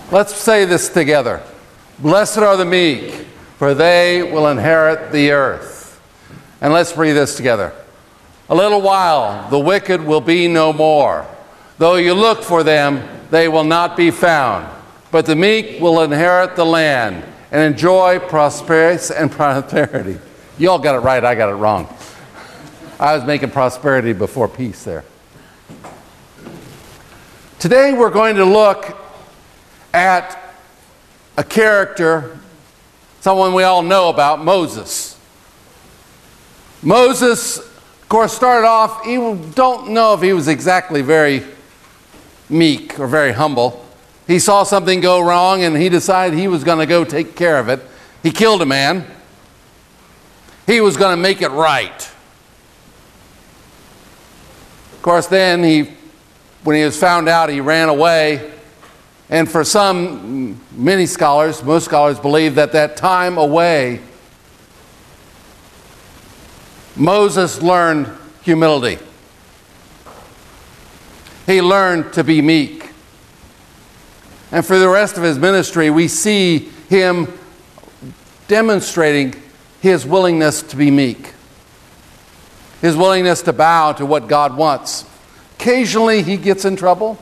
Let's say this together. Blessed are the meek, for they will inherit the earth. And let's read this together. A little while, the wicked will be no more. Though you look for them, they will not be found. But the meek will inherit the land and enjoy prosperity. You all got it right, I got it wrong. I was making prosperity before peace there. Today we're going to look at a character, someone we all know about, Moses. Moses, of course, started off, you don't know if he was exactly very meek or very humble. He saw something go wrong and he decided he was going to go take care of it. He killed a man. He was going to make it right. Of course, then when he was found out, he ran away. And for many scholars, most scholars believe that time away, Moses learned humility. He learned to be meek. And for the rest of his ministry, we see him demonstrating his willingness to be meek, his willingness to bow to what God wants. Occasionally he gets in trouble.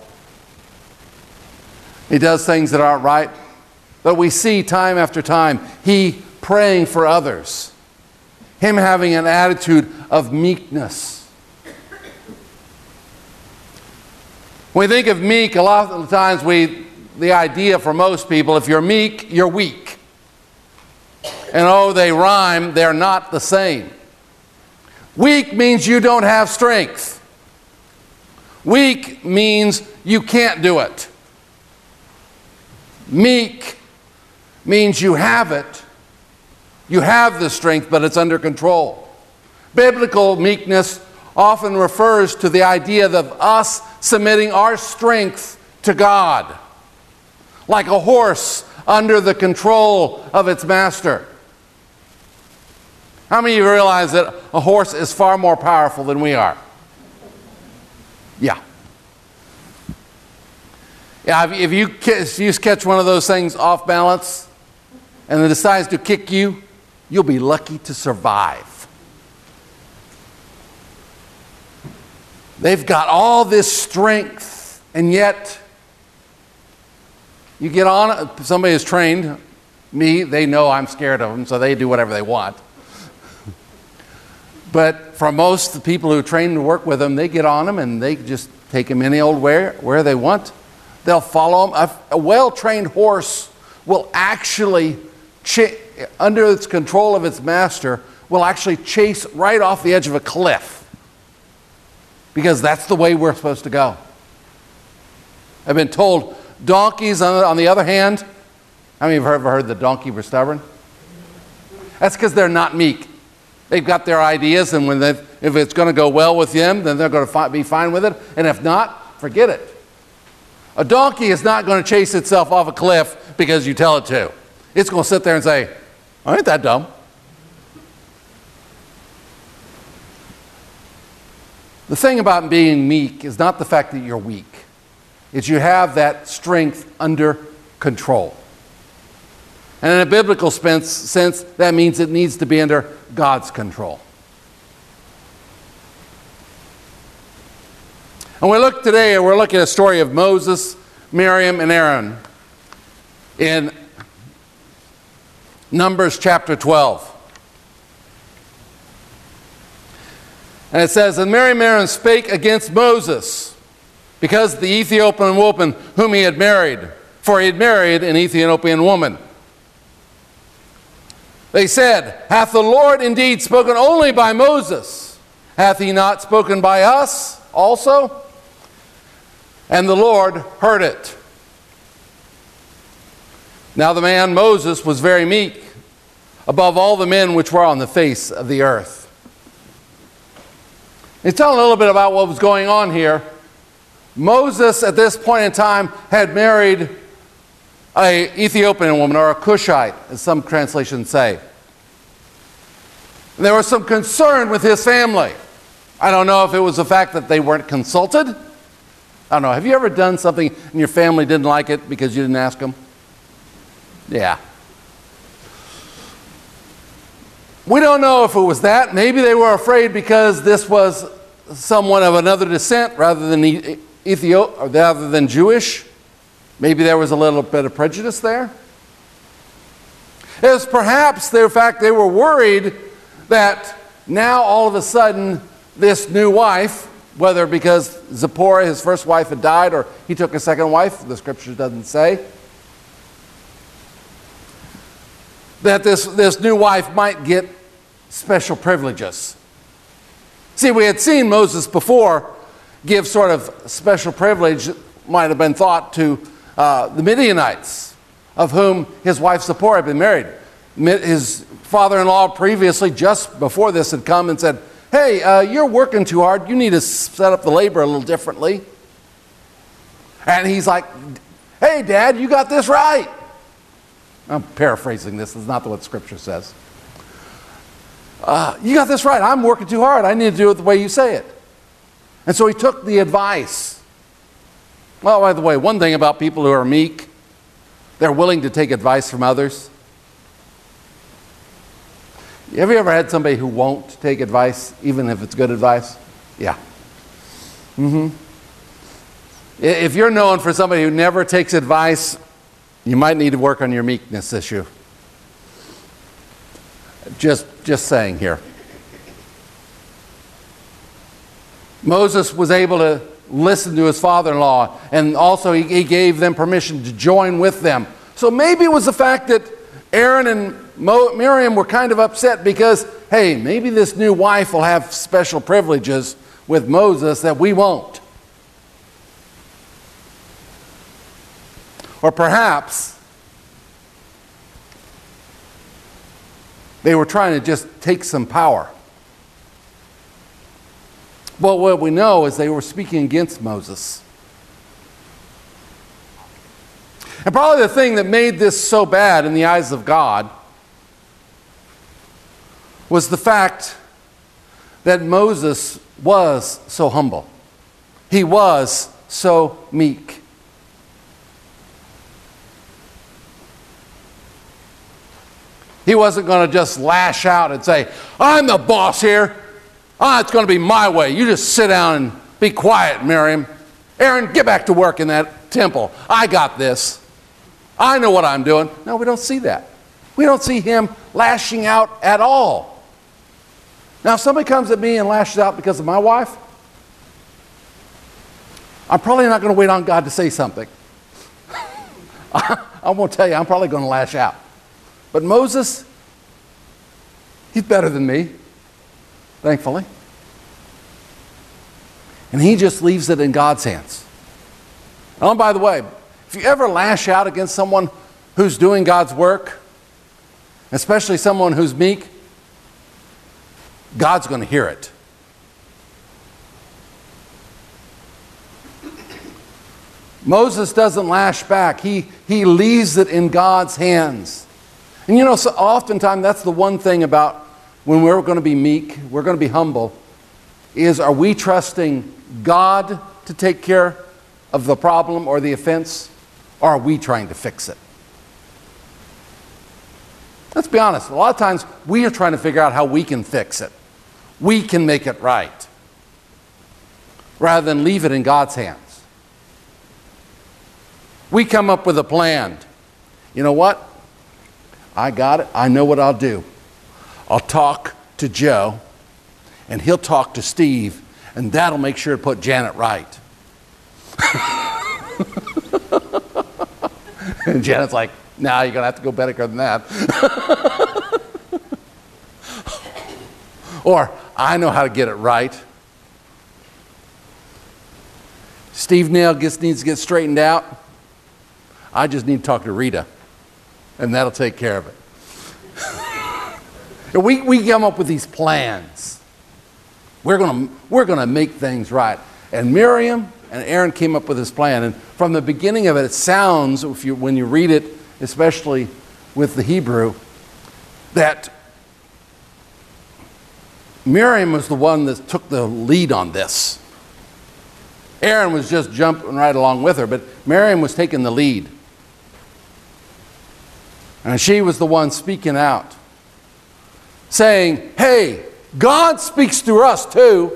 He does things that aren't right. But we see time after time he praying for others, him having an attitude of meekness. When we think of meek, a lot of the times the idea for most people, if you're meek, you're weak. And oh, they rhyme, they're not the same. Weak means you don't have strength. Weak means you can't do it. Meek means you have it. You have the strength, but it's under control. Biblical meekness often refers to the idea of us submitting our strength to God, like a horse under the control of its master. How many of you realize that a horse is far more powerful than we are? Yeah. Yeah, if you catch one of those things off balance and it decides to kick you, you'll be lucky to survive. They've got all this strength, and yet you get on it. Somebody is trained me, they know I'm scared of them, so they do whatever they want. But for most of the people who are trained to work with them, they get on them and they just take them any old where they want. They'll follow them. A well-trained horse will actually, under its control of its master, will actually chase right off the edge of a cliff. Because that's the way we're supposed to go. I've been told donkeys, on the other hand, how many of you have ever heard the donkey were stubborn? That's because they're not meek. They've got their ideas, and if it's going to go well with them, then they're going to be fine with it. And if not, forget it. A donkey is not going to chase itself off a cliff because you tell it to. It's going to sit there and say, I ain't that dumb. The thing about being meek is not the fact that you're weak. It's you have that strength under control. And in a biblical sense, that means it needs to be under God's control. And we look today, we're looking at a story of Moses, Miriam, and Aaron in Numbers chapter 12. And it says, And Miriam and Aaron spake against Moses, because the Ethiopian woman whom he had married, for he had married an Ethiopian woman. They said, Hath the Lord indeed spoken only by Moses? Hath he not spoken by us also? And the Lord heard it. Now the man Moses was very meek, above all the men which were on the face of the earth. He's telling a little bit about what was going on here. Moses, at this point in time, had married an Ethiopian woman, or a Cushite, as some translations say. And there was some concern with his family. I don't know if it was the fact that they weren't consulted. I don't know. Have you ever done something and your family didn't like it because you didn't ask them? Yeah. We don't know if it was that. Maybe they were afraid because this was someone of another descent rather than rather than Jewish. Maybe there was a little bit of prejudice there. It was perhaps the fact they were worried that now all of a sudden this new wife, whether because Zipporah, his first wife, had died or he took a second wife, the scripture doesn't say, that this new wife might get special privileges. See, we had seen Moses before give sort of special privilege, might have been thought to the Midianites, of whom his wife Zipporah had been married. His father-in-law previously, just before this, had come and said, hey, you're working too hard. You need to set up the labor a little differently. And he's like, hey, Dad, you got this right. I'm paraphrasing this. This is not what Scripture says. You got this right. I'm working too hard. I need to do it the way you say it. And so he took the advice. Well, by the way, one thing about people who are meek, they're willing to take advice from others. Have you ever had somebody who won't take advice, even if it's good advice? Yeah. If you're known for somebody who never takes advice, you might need to work on your meekness issue. Just saying here. Moses was able to listen to his father-in-law, and also he gave them permission to join with them. So maybe it was the fact that Aaron and Miriam were kind of upset because, hey, maybe this new wife will have special privileges with Moses that we won't. Or perhaps they were trying to just take some power. Well, what we know is they were speaking against Moses. And probably the thing that made this so bad in the eyes of God was the fact that Moses was so humble. He was so meek. He wasn't going to just lash out and say, I'm the boss here. It's going to be my way. You just sit down and be quiet, Miriam. Aaron, get back to work in that temple. I got this. I know what I'm doing. No, we don't see that. We don't see him lashing out at all. Now, if somebody comes at me and lashes out because of my wife, I'm probably not going to wait on God to say something. I won't tell you, I'm probably going to lash out. But Moses, he's better than me, thankfully. And he just leaves it in God's hands. Oh, by the way, if you ever lash out against someone who's doing God's work, especially someone who's meek, God's going to hear it. Moses doesn't lash back. He leaves it in God's hands. And you know, so oftentimes that's the one thing about when we're going to be meek, we're going to be humble, is are we trusting God to take care of the problem or the offense, or are we trying to fix it? Let's be honest. A lot of times we are trying to figure out how we can fix it. We can make it right, rather than leave it in God's hands. We come up with a plan. You know what? I got it. I know what I'll do. I'll talk to Joe, and he'll talk to Steve, and that'll make sure to put Janet right. And Janet's like, nah, you're going to have to go better than that. Or, I know how to get it right. Steve Nail needs to get straightened out. I just need to talk to Rita, and that'll take care of it. We come up with these plans. We're gonna make things right. And Miriam and Aaron came up with this plan. And from the beginning of it, it sounds, when you read it, especially with the Hebrew, that Miriam was the one that took the lead on this. Aaron was just jumping right along with her, but Miriam was taking the lead. And she was the one speaking out, saying, hey, God speaks through us too.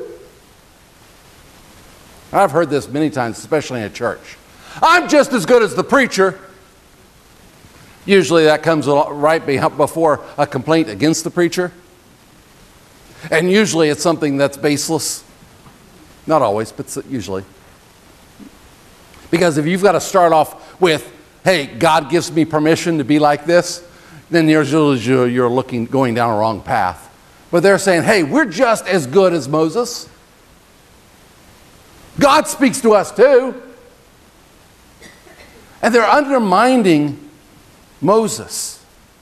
I've heard this many times, especially in a church. I'm just as good as the preacher. Usually that comes right before a complaint against the preacher. And usually it's something that's baseless. Not always, but usually. Because if you've got to start off with, hey, God gives me permission to be like this, then you're going down a wrong path. But they're saying, hey, we're just as good as Moses. God speaks to us too. And they're undermining Moses.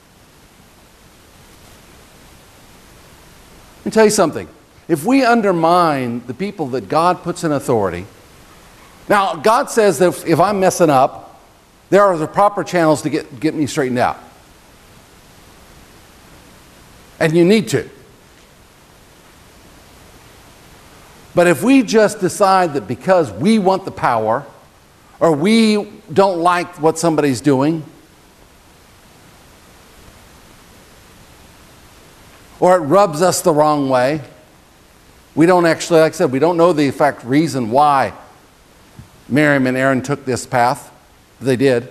Let me tell you something. If we undermine the people that God puts in authority, now God says that if I'm messing up, there are the proper channels to get me straightened out. And you need to. But if we just decide that because we want the power, or we don't like what somebody's doing, or it rubs us the wrong way, we don't actually, like I said, we don't know the exact reason why Miriam and Aaron took this path. They did.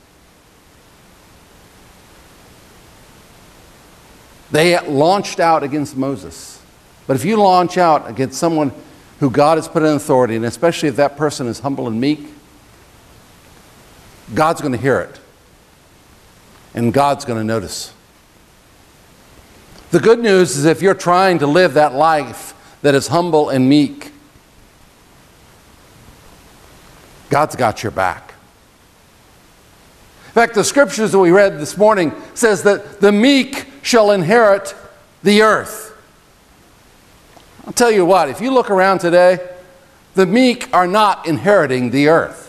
They launched out against Moses. But if you launch out against someone who God has put in authority, and especially if that person is humble and meek, God's going to hear it. And God's going to notice. The good news is if you're trying to live that life that is humble and meek, God's got your back. In fact, the scriptures that we read this morning says that the meek shall inherit the earth. I'll tell you what, if you look around today, the meek are not inheriting the earth.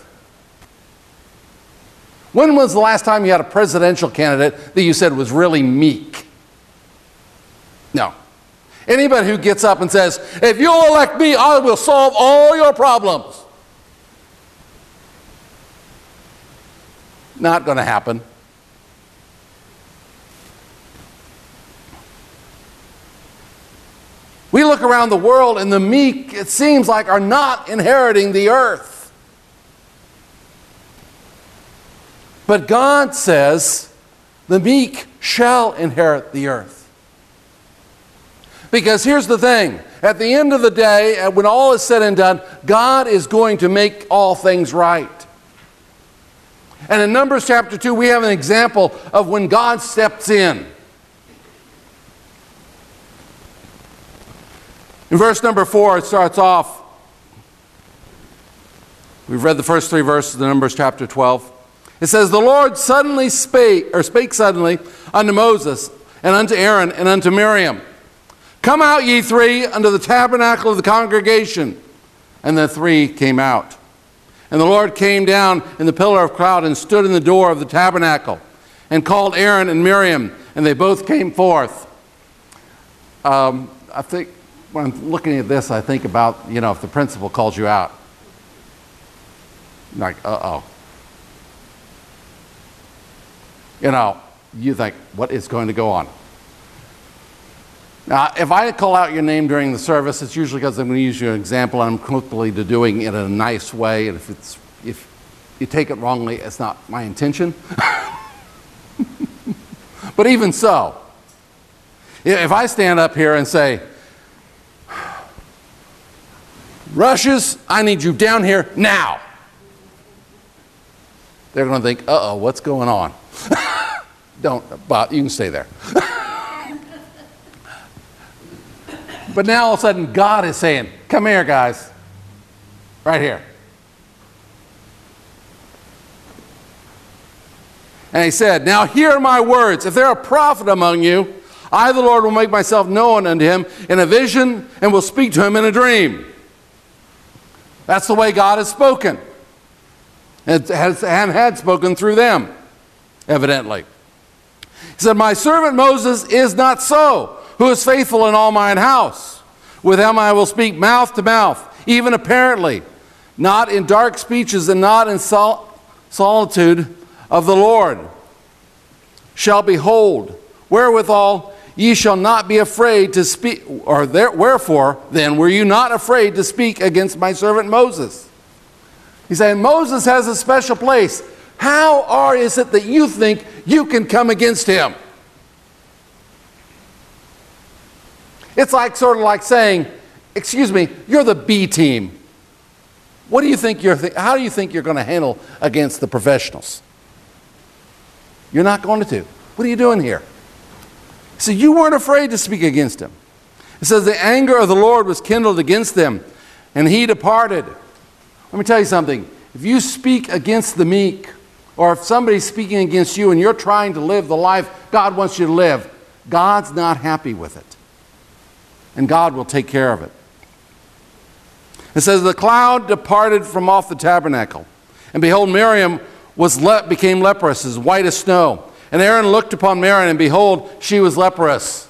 When was the last time you had a presidential candidate that you said was really meek? No. Anybody who gets up and says, if you'll elect me, I will solve all your problems. Not going to happen. We look around the world and the meek, it seems like, are not inheriting the earth. But God says the meek shall inherit the earth. Because here's the thing. At the end of the day, when all is said and done, God is going to make all things right. And in Numbers chapter 2, we have an example of when God steps in. In verse number 4, it starts off. We've read the first 3 verses of Numbers chapter 12. It says, the Lord suddenly spake suddenly unto Moses, and unto Aaron, and unto Miriam. Come out, ye three, unto the tabernacle of the congregation. And the 3 came out. And the Lord came down in the pillar of cloud and stood in the door of the tabernacle and called Aaron and Miriam, and they both came forth. I think when I'm looking at this, I think about, if the principal calls you out. Like, uh-oh. You think, what is going to go on? Now, if I call out your name during the service, it's usually because I'm going to use you as an example, and I'm quickly to doing it in a nice way. And if you take it wrongly, it's not my intention. But even so, if I stand up here and say, Rushes, I need you down here now. They're going to think, uh-oh, what's going on? But you can stay there. But now all of a sudden God is saying, come here, guys. Right here. And he said, now hear my words. If there are a prophet among you, I, the Lord, will make myself known unto him in a vision and will speak to him in a dream. That's the way God has spoken. And had spoken through them, evidently. He said, my servant Moses is not so, who is faithful in all mine house. With him I will speak mouth to mouth, even apparently, not in dark speeches and not in solitude of the Lord, shall behold. Wherewithal ye shall not be afraid to speak, or wherefore then were you not afraid to speak against my servant Moses? He's saying Moses has a special place. How is it that you think you can come against him? It's like sort of like saying, excuse me, you're the B team. What do you think how do you think you're going to handle against the professionals? You're not going to. What are you doing here? So you weren't afraid to speak against him. It says the anger of the Lord was kindled against them, and he departed. Let me tell you something. If you speak against the meek, or if somebody's speaking against you and you're trying to live the life God wants you to live, God's not happy with it. And God will take care of it. It says, the cloud departed from off the tabernacle. And behold, Miriam became leprous, as white as snow. And Aaron looked upon Miriam, and behold, she was leprous.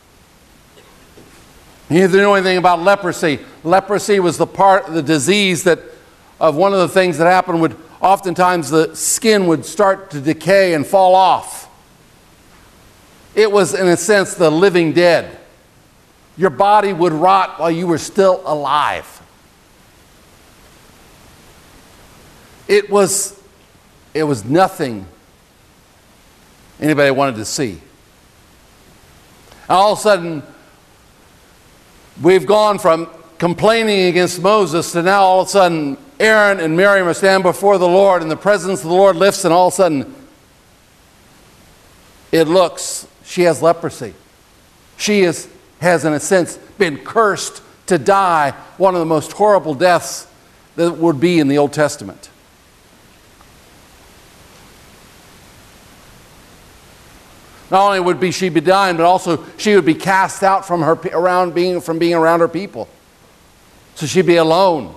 You didn't know anything about leprosy. Leprosy was the disease that, of one of the things that happened would, oftentimes the skin would start to decay and fall off. It was, in a sense, the living dead. Your body would rot while you were still alive. It was nothing anybody wanted to see. And all of a sudden, we've gone from complaining against Moses to now all of a sudden Aaron and Miriam are standing before the Lord, and the presence of the Lord lifts, and all of a sudden she has leprosy. She has in a sense been cursed to die one of the most horrible deaths that would be in the Old Testament. Not only would she be dying, but also she would be cast out from being around her people. So she'd be alone.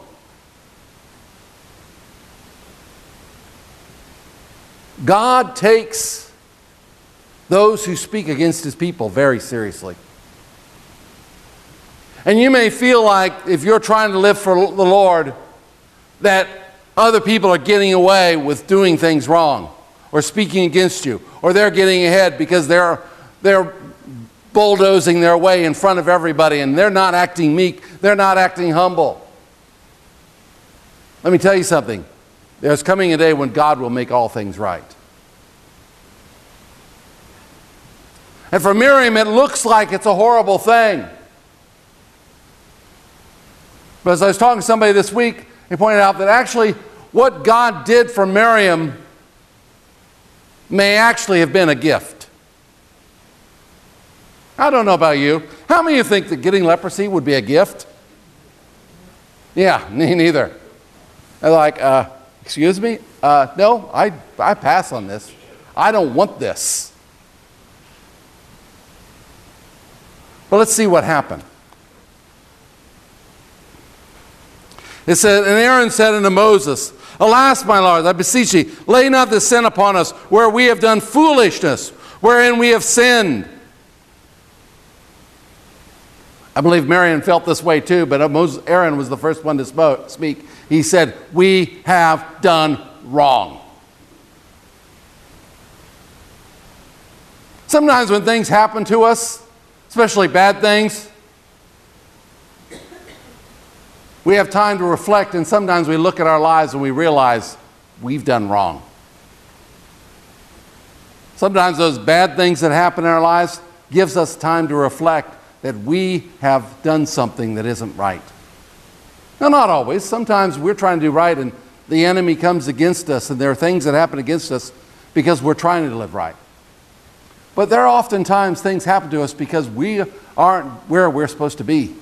God takes those who speak against his people very seriously. And you may feel like, if you're trying to live for the Lord, that other people are getting away with doing things wrong, or speaking against you, or they're getting ahead because they're bulldozing their way in front of everybody, and they're not acting meek, they're not acting humble. Let me tell you something. There's coming a day when God will make all things right. And for Miriam, it looks like it's a horrible thing. But as I was talking to somebody this week, they pointed out that actually what God did for Miriam may actually have been a gift. I don't know about you. How many of you think that getting leprosy would be a gift? Yeah, me neither. They're like, excuse me? No, I pass on this. I don't want this. But let's see what happened. It said, and Aaron said unto Moses, Alas, my lord, I beseech thee, lay not this sin upon us, where we have done foolishness, wherein we have sinned. I believe Miriam felt this way too, but Aaron was the first one to speak. He said, we have done wrong. Sometimes when things happen to us, especially bad things, we have time to reflect, and sometimes we look at our lives and we realize we've done wrong. Sometimes those bad things that happen in our lives gives us time to reflect that we have done something that isn't right. Now, not always. Sometimes we're trying to do right and the enemy comes against us, and there are things that happen against us because we're trying to live right. But there are oftentimes things happen to us because we aren't where we're supposed to be.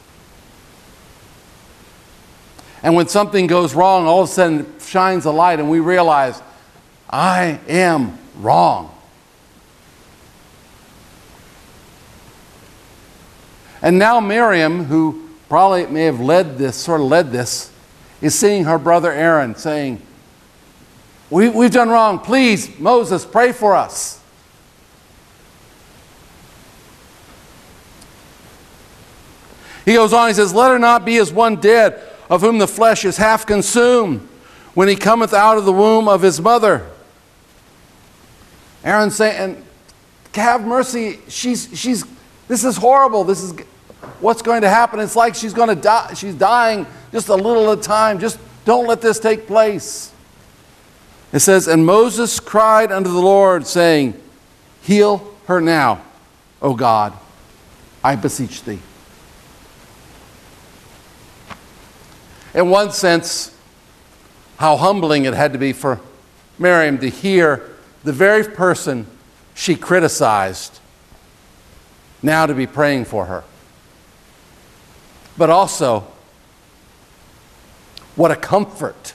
And when something goes wrong, all of a sudden it shines a light and we realize, I am wrong. And now Miriam, who probably may have led this, is seeing her brother Aaron saying, we've done wrong. Please, Moses, pray for us. He goes on, he says, let her not be as one dead, of whom the flesh is half consumed, when he cometh out of the womb of his mother. Aaron's saying, have mercy, this is horrible, this is what's going to happen. It's like she's going to die, she's dying just a little at a time, just don't let this take place. It says, and Moses cried unto the Lord, saying, heal her now, O God, I beseech thee. In one sense, how humbling it had to be for Miriam to hear the very person she criticized now to be praying for her. But also, what a comfort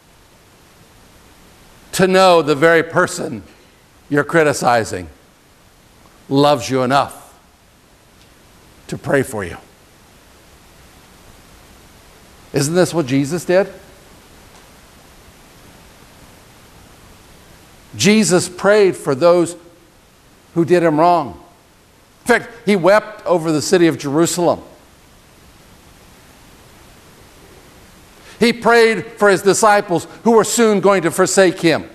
to know the very person you're criticizing loves you enough to pray for you. Isn't this what Jesus did? Jesus prayed for those who did him wrong. In fact, he wept over the city of Jerusalem. He prayed for his disciples who were soon going to forsake him.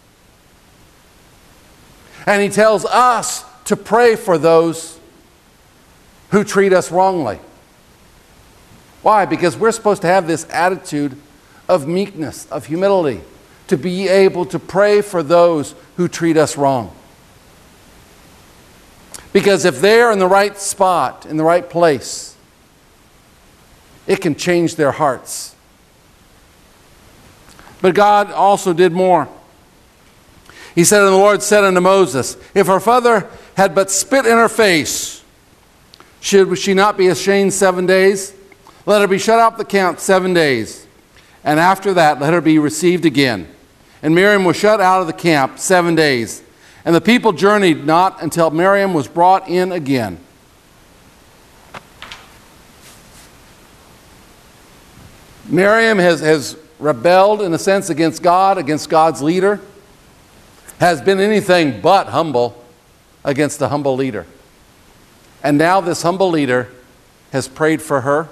And he tells us to pray for those who treat us wrongly. Why? Because we're supposed to have this attitude of meekness, of humility, to be able to pray for those who treat us wrong. Because if they're in the right spot, in the right place, it can change their hearts. But God also did more. He said, and the Lord said unto Moses, if her father had but spit in her face, should she not be ashamed 7 days? Let her be shut out of the camp 7 days. And after that, let her be received again. And Miriam was shut out of the camp 7 days. And the people journeyed not until Miriam was brought in again. Miriam has rebelled in a sense against God, against God's leader, has been anything but humble against a humble leader. And now this humble leader has prayed for her,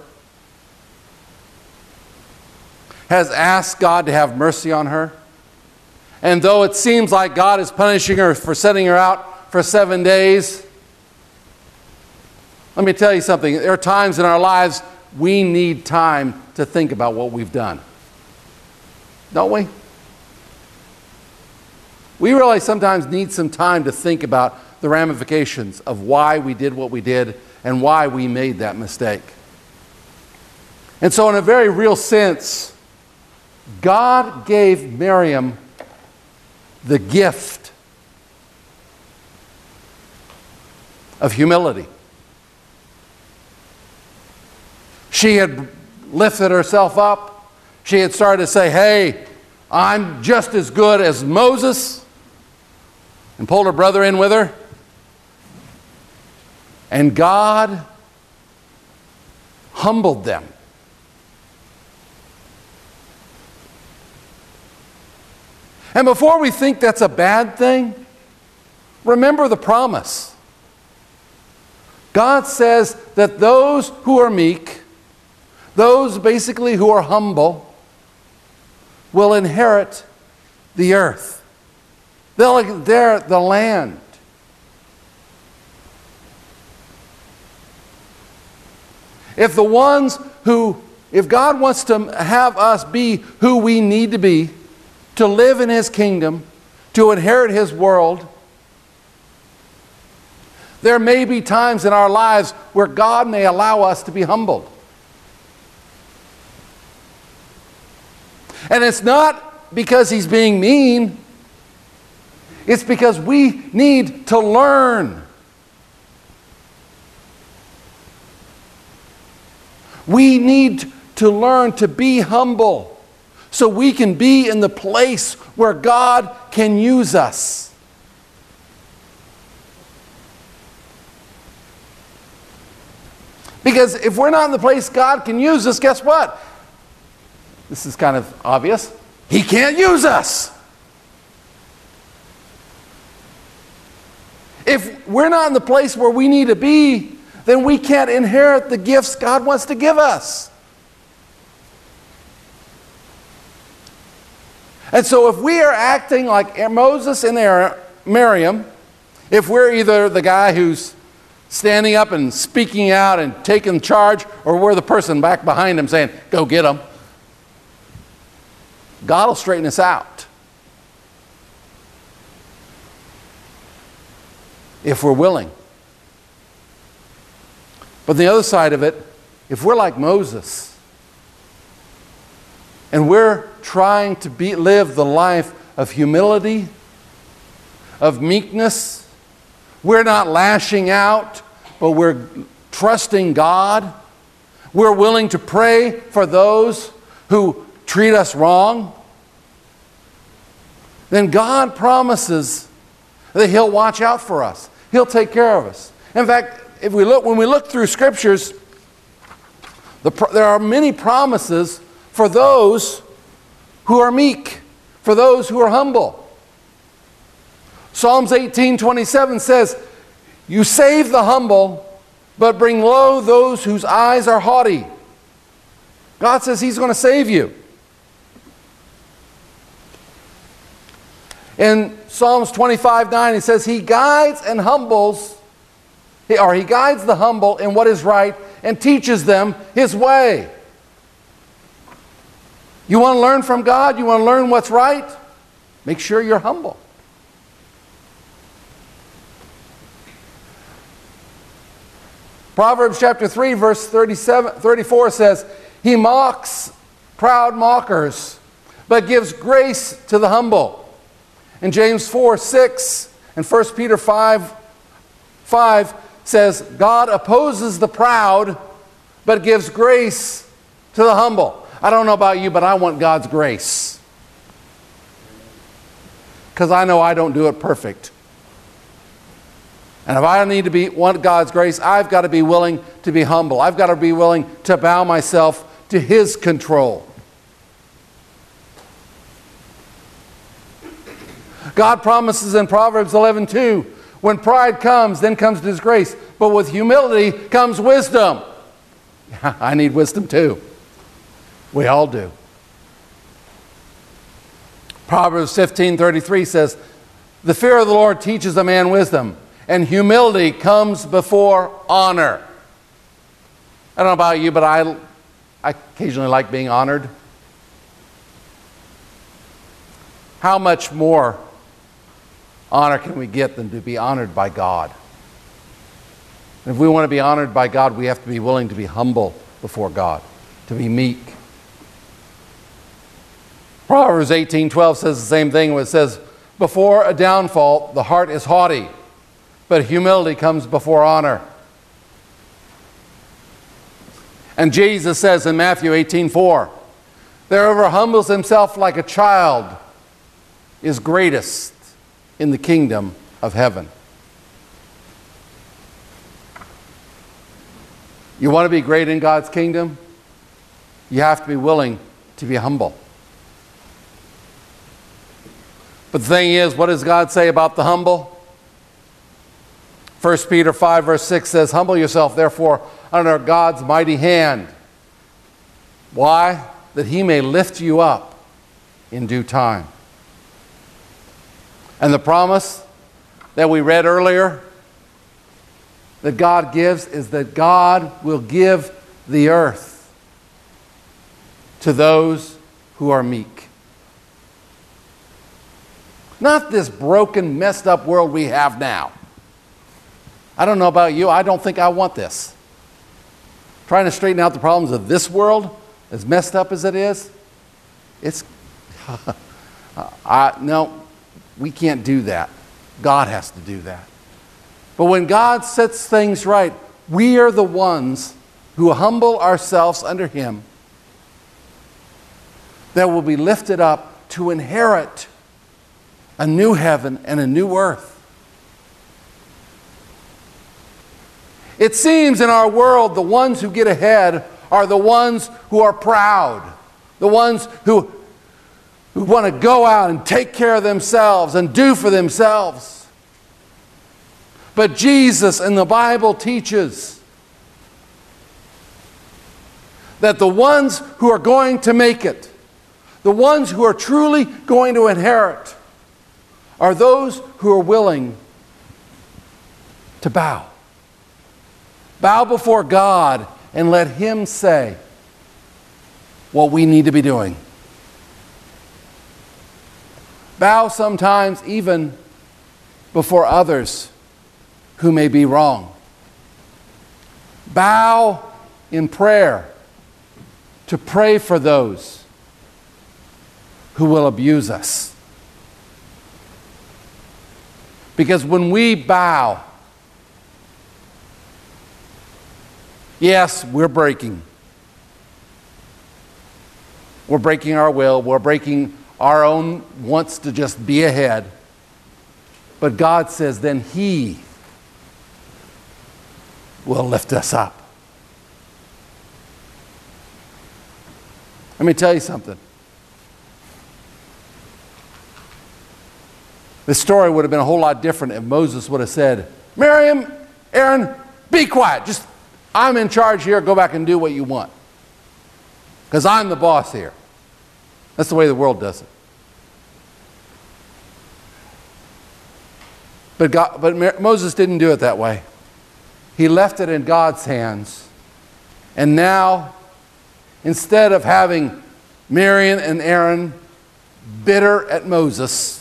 has asked God to have mercy on her. And though it seems like God is punishing her for setting her out for 7 days, let me tell you something. There are times in our lives we need time to think about what we've done. Don't we? We really sometimes need some time to think about the ramifications of why we did what we did and why we made that mistake. And so in a very real sense, God gave Miriam the gift of humility. She had lifted herself up. She had started to say, hey, I'm just as good as Moses, and pulled her brother in with her. And God humbled them. And before we think that's a bad thing, remember the promise. God says that those who are meek, those basically who are humble, will inherit the earth. They'll inherit the land. If God wants to have us be who we need to be, to live in His kingdom, to inherit His world, there may be times in our lives where God may allow us to be humbled. And it's not because He's being mean. It's because we need to learn. We need to learn to be humble so we can be in the place where God can use us. Because if we're not in the place God can use us, guess what? This is kind of obvious. He can't use us. If we're not in the place where we need to be, then we can't inherit the gifts God wants to give us. And so if we are acting like Moses and Miriam, if we're either the guy who's standing up and speaking out and taking charge, or we're the person back behind him saying, go get them, God will straighten us out. If we're willing. But the other side of it, if we're like Moses, and we're trying to live the life of humility, of meekness, we're not lashing out, but we're trusting God. We're willing to pray for those who treat us wrong. Then God promises that He'll watch out for us. He'll take care of us. In fact, when we look through Scriptures, there are many promises for those who are meek, for those who are humble. Psalms 18:27 says, "You save the humble, but bring low those whose eyes are haughty." God says He's going to save you. In Psalms 25:9, He says, He guides the humble in what is right and teaches them His way. You want to learn from God? You want to learn what's right? Make sure you're humble. Proverbs chapter 3, verse 34 says, He mocks proud mockers, but gives grace to the humble. And James 4:6 and 1 Peter 5:5 says, God opposes the proud, but gives grace to the humble. I don't know about you, but I want God's grace. Because I know I don't do it perfect. And if I want God's grace, I've got to be willing to be humble. I've got to be willing to bow myself to His control. God promises in Proverbs 11:2, when pride comes, then comes disgrace. But with humility comes wisdom. I need wisdom too. We all do. Proverbs 15:33 says, the fear of the Lord teaches a man wisdom, and humility comes before honor. I don't know about you, but I occasionally like being honored. How much more honor can we get than to be honored by God? And if we want to be honored by God, we have to be willing to be humble before God, to be meek. Proverbs 18:12 says the same thing, where it says, before a downfall, the heart is haughty, but humility comes before honor. And Jesus says in Matthew 18:4, whoever humbles himself like a child is greatest in the kingdom of heaven. You want to be great in God's kingdom? You have to be willing to be humble. But the thing is, what does God say about the humble? 1 Peter 5 verse 6 says, humble yourself therefore under God's mighty hand. Why? That He may lift you up in due time. And the promise that we read earlier that God gives is that God will give the earth to those who are meek. Not this broken, messed up world we have now. I don't know about you, I don't think I want this. Trying to straighten out the problems of this world, as messed up as it is, no, we can't do that. God has to do that. But when God sets things right, we are the ones who humble ourselves under Him that will be lifted up to inherit a new heaven and a new earth. It seems in our world the ones who get ahead are the ones who are proud, the ones who want to go out and take care of themselves and do for themselves. But Jesus in the Bible teaches that the ones who are going to make it, The ones who are truly going to inherit are those who are willing to bow. Bow before God and let Him say what we need to be doing. Bow sometimes even before others who may be wrong. Bow in prayer to pray for those who will abuse us. Because when we bow, yes, we're breaking. We're breaking our will. We're breaking our own wants to just be ahead. But God says then He will lift us up. Let me tell you something. This story would have been a whole lot different if Moses would have said, Miriam, Aaron, be quiet. Just, I'm in charge here. Go back and do what you want. Because I'm the boss here. That's the way the world does it. But Moses didn't do it that way. He left it in God's hands. And now, instead of having Miriam and Aaron bitter at Moses,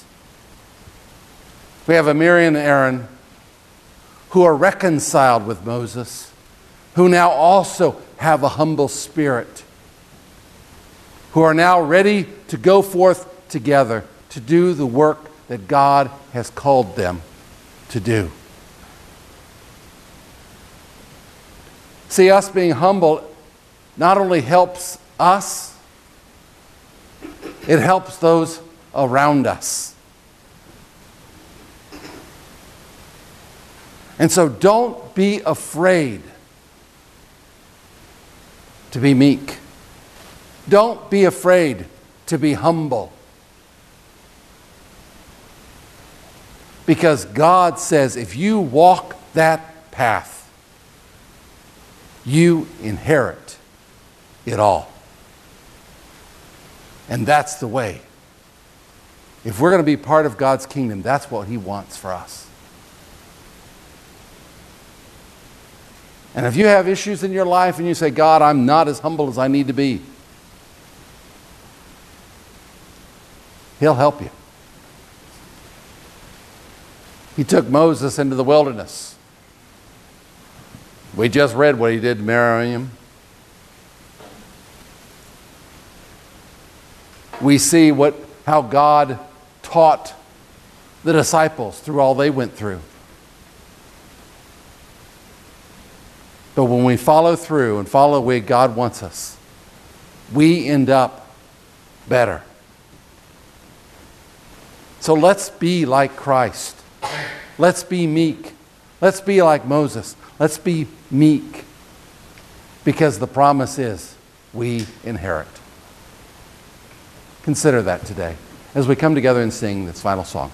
we have a Miriam and Aaron who are reconciled with Moses, who now also have a humble spirit, who are now ready to go forth together to do the work that God has called them to do. See, us being humble not only helps us, it helps those around us. And so don't be afraid to be meek. Don't be afraid to be humble. Because God says if you walk that path, you inherit it all. And that's the way. If we're going to be part of God's kingdom, that's what He wants for us. And if you have issues in your life and you say, God, I'm not as humble as I need to be, He'll help you. He took Moses into the wilderness. We just read what He did to Miriam. We see how God taught the disciples through all they went through. But when we follow through and follow the way God wants us, we end up better. So let's be like Christ. Let's be meek. Let's be like Moses. Let's be meek. Because the promise is we inherit. Consider that today as we come together and sing this final song.